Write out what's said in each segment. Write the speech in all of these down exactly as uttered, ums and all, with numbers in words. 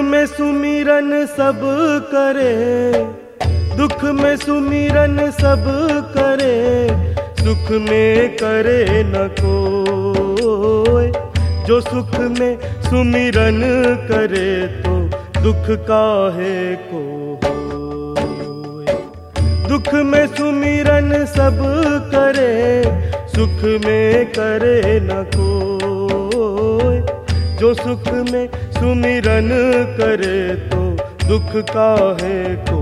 में सुमिरन सब करे, दुख में सुमिरन सब करे, सुख में करे न कोई। जो सुख में सुमिरन करे तो दुख काहे को होए। दुख में सुमिरन सब करे, सुख में करे न कोई। जो सुख में सुमिरन करे तो दुख काहे को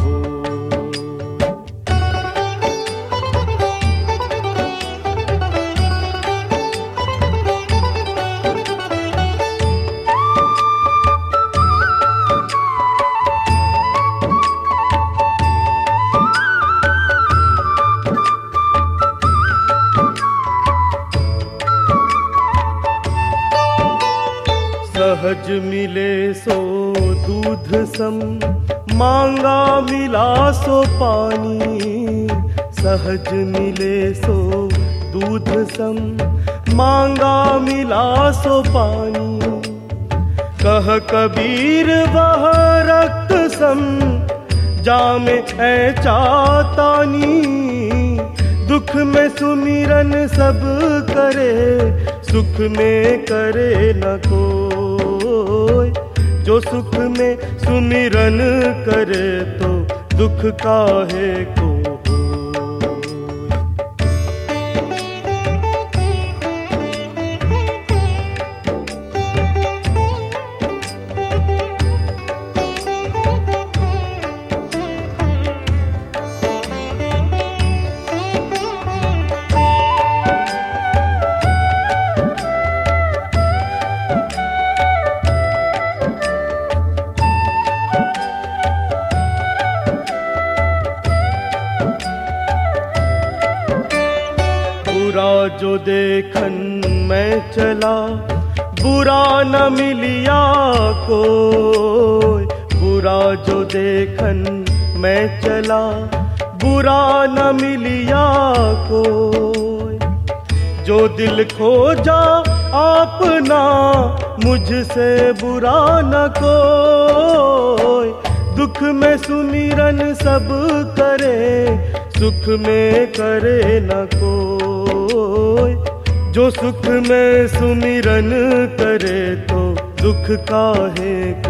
सहज मिले सो दूध सम, मांगा मिला सो पानी। सहज मिले सो दूध सम, मांगा मिला सो पानी। कह कबीर वह रक्त सम, जामे ऐ चातानी। दुख में सुमिरन सब करे, सुख में करे न कोई। जो सुख में सुमिरन करे तो दुख काहे को बुरा जो देखन मैं चला, बुरा न मिलिया कोई। बुरा जो देखन मैं चला, बुरा न मिलिया कोई। जो दिल खोजा अपना, मुझसे बुरा न कोई। दुख में सुमिरन सब करे, सुख में करे न कोई। जो सुख में सुमिरन करे तो दुख काहे को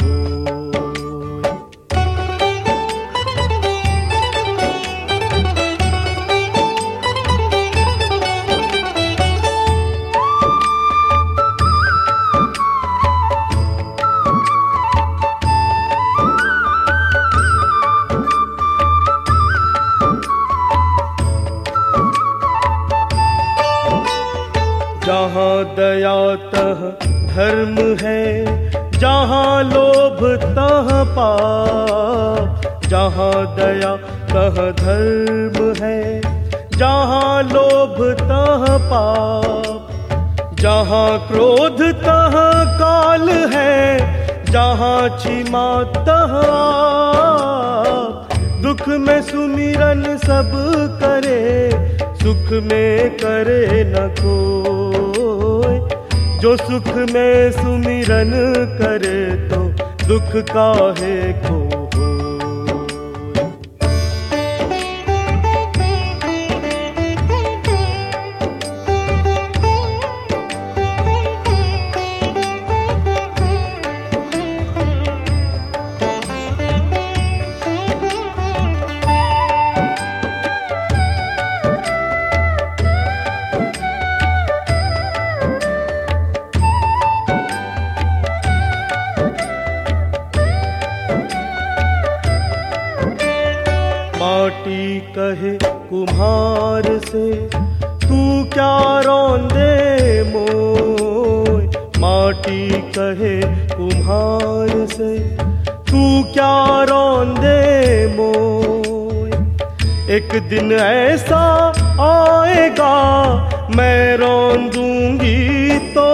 जहाँ दया तह धर्म है, जहाँ लोभ तह पाप। जहाँ दया तह धर्म है, जहाँ लोभ तह पाप। जहाँ क्रोध तह काल है, जहाँ क्षमा तह आप। दुख में सुमिरन सब करे, सुख में करे न कोई। जो सुख में सुमिरन करे तो दुख काहे को माटी कहे कुम्हार से, तू क्या रौंदे मोय। माटी कहे कुम्हार से, तू क्या रौंदे मोय। एक दिन ऐसा आएगा, मैं रौंदूंगी तो।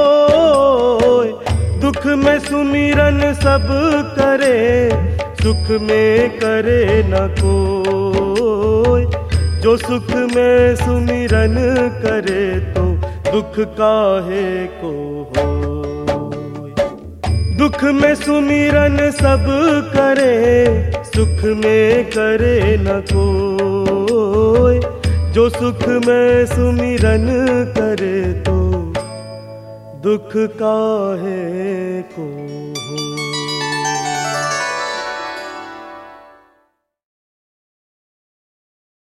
दुख में सुमिरन सब करे, सुख में करे न कोई। जो सुख में सुमिरन करे तो दुख काहे को होय। दुख में सुमिरन सब करे, सुख में करे न कोई। जो सुख में सुमिरन करे तो दुख काहे को हो।